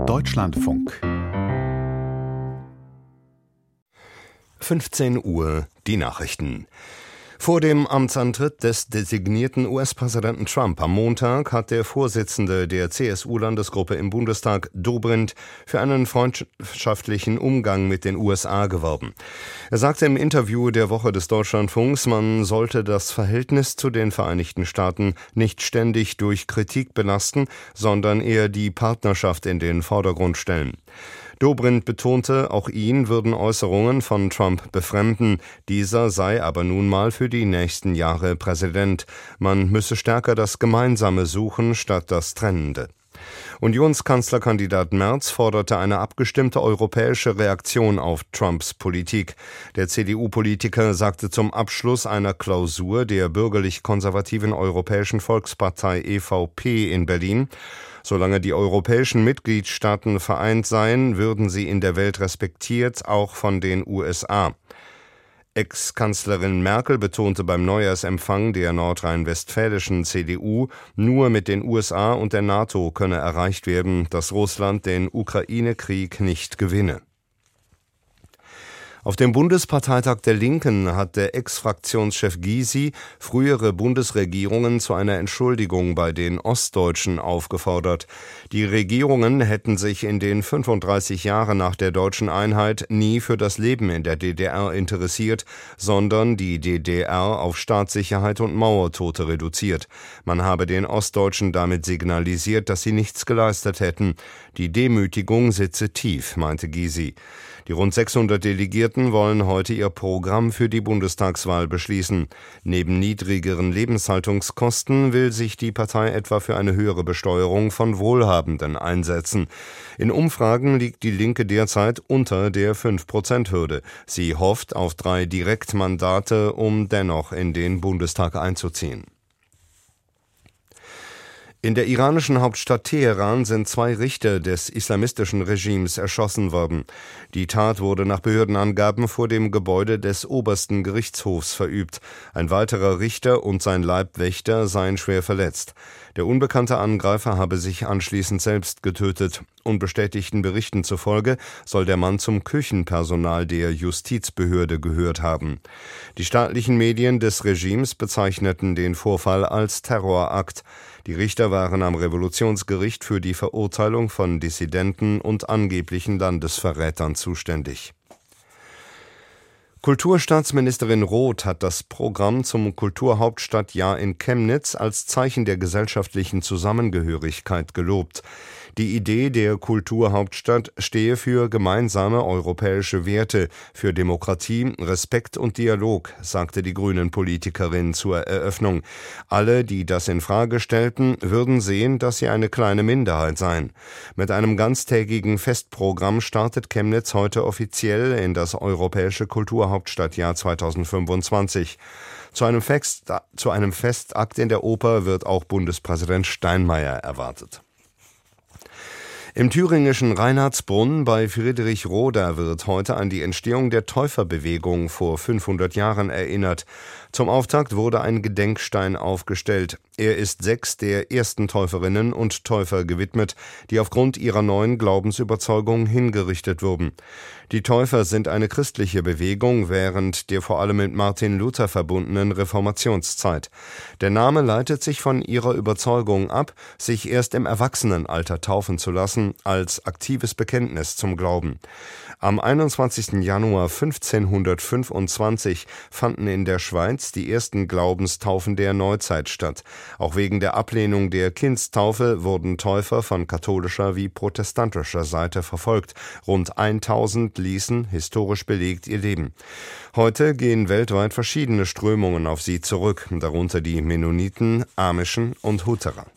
Deutschlandfunk. 15 Uhr, die Nachrichten. Vor dem Amtsantritt des designierten US-Präsidenten Trump am Montag hat der Vorsitzende der CSU-Landesgruppe im Bundestag, Dobrindt, für einen freundschaftlichen Umgang mit den USA geworben. Er sagte im Interview der Woche des Deutschlandfunks, man sollte das Verhältnis zu den Vereinigten Staaten nicht ständig durch Kritik belasten, sondern eher die Partnerschaft in den Vordergrund stellen. Dobrindt betonte, auch ihn würden Äußerungen von Trump befremden. Dieser sei aber nun mal für die nächsten Jahre Präsident. Man müsse stärker das Gemeinsame suchen statt das Trennende. Unionskanzlerkandidat Merz forderte eine abgestimmte europäische Reaktion auf Trumps Politik. Der CDU-Politiker sagte zum Abschluss einer Klausur der bürgerlich-konservativen Europäischen Volkspartei EVP in Berlin: Solange die europäischen Mitgliedstaaten vereint seien, würden sie in der Welt respektiert, auch von den USA. Ex-Kanzlerin Merkel betonte beim Neujahrsempfang der nordrhein-westfälischen CDU, nur mit den USA und der NATO könne erreicht werden, dass Russland den Ukraine-Krieg nicht gewinne. Auf dem Bundesparteitag der Linken hat der Ex-Fraktionschef Gysi frühere Bundesregierungen zu einer Entschuldigung bei den Ostdeutschen aufgefordert. Die Regierungen hätten sich in den 35 Jahren nach der deutschen Einheit nie für das Leben in der DDR interessiert, sondern die DDR auf Staatssicherheit und Mauertote reduziert. Man habe den Ostdeutschen damit signalisiert, dass sie nichts geleistet hätten. Die Demütigung sitze tief, meinte Gysi. Die rund 600 Delegierten wollen heute ihr Programm für die Bundestagswahl beschließen. Neben niedrigeren Lebenshaltungskosten will sich die Partei etwa für eine höhere Besteuerung von Wohlhabenden einsetzen. In Umfragen liegt die Linke derzeit unter der 5%-Hürde. Sie hofft auf 3 Direktmandate, um dennoch in den Bundestag einzuziehen. In der iranischen Hauptstadt Teheran sind 2 Richter des islamistischen Regimes erschossen worden. Die Tat wurde nach Behördenangaben vor dem Gebäude des obersten Gerichtshofs verübt. Ein weiterer Richter und sein Leibwächter seien schwer verletzt. Der unbekannte Angreifer habe sich anschließend selbst getötet. Unbestätigten Berichten zufolge soll der Mann zum Küchenpersonal der Justizbehörde gehört haben. Die staatlichen Medien des Regimes bezeichneten den Vorfall als Terrorakt. Die Richter waren am Revolutionsgericht für die Verurteilung von Dissidenten und angeblichen Landesverrätern zuständig. Kulturstaatsministerin Roth hat das Programm zum Kulturhauptstadtjahr in Chemnitz als Zeichen der gesellschaftlichen Zusammengehörigkeit gelobt. Die Idee der Kulturhauptstadt stehe für gemeinsame europäische Werte, für Demokratie, Respekt und Dialog, sagte die Grünen-Politikerin zur Eröffnung. Alle, die das in Frage stellten, würden sehen, dass sie eine kleine Minderheit seien. Mit einem ganztägigen Festprogramm startet Chemnitz heute offiziell in das europäische Kulturhauptstadtjahr 2025. Zu einem Festakt in der Oper wird auch Bundespräsident Steinmeier erwartet. Im thüringischen Reinhardsbrunn bei Friedrichroda wird heute an die Entstehung der Täuferbewegung vor 500 Jahren erinnert. Zum Auftakt wurde ein Gedenkstein aufgestellt. Er ist 6 der ersten Täuferinnen und Täufer gewidmet, die aufgrund ihrer neuen Glaubensüberzeugung hingerichtet wurden. Die Täufer sind eine christliche Bewegung während der vor allem mit Martin Luther verbundenen Reformationszeit. Der Name leitet sich von ihrer Überzeugung ab, sich erst im Erwachsenenalter taufen zu lassen, als aktives Bekenntnis zum Glauben. Am 21. Januar 1525 fanden in der Schweiz die ersten Glaubenstaufen der Neuzeit statt. Auch wegen der Ablehnung der Kindstaufe wurden Täufer von katholischer wie protestantischer Seite verfolgt. Rund 1000 ließen, historisch belegt, ihr Leben. Heute gehen weltweit verschiedene Strömungen auf sie zurück, darunter die Mennoniten, Amischen und Hutherer.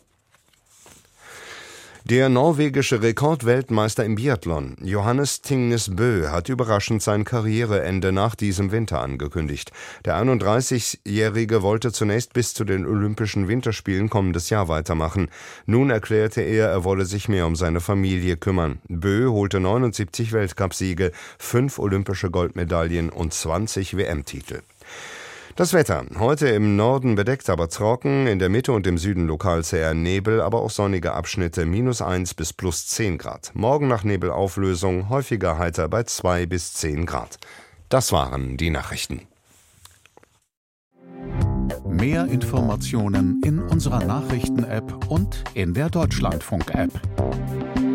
Der norwegische Rekordweltmeister im Biathlon, Johannes Tingnes Bø, hat überraschend sein Karriereende nach diesem Winter angekündigt. Der 31-Jährige wollte zunächst bis zu den Olympischen Winterspielen kommendes Jahr weitermachen. Nun erklärte er wolle sich mehr um seine Familie kümmern. Bø holte 79 Weltcupsiege, 5 olympische Goldmedaillen und 20 WM-Titel. Das Wetter. Heute im Norden bedeckt, aber trocken. In der Mitte und im Süden lokal zäher Nebel, aber auch sonnige Abschnitte -1 bis +10 Grad. Morgen nach Nebelauflösung häufiger heiter bei 2 bis 10 Grad. Das waren die Nachrichten. Mehr Informationen in unserer Nachrichten-App und in der Deutschlandfunk-App.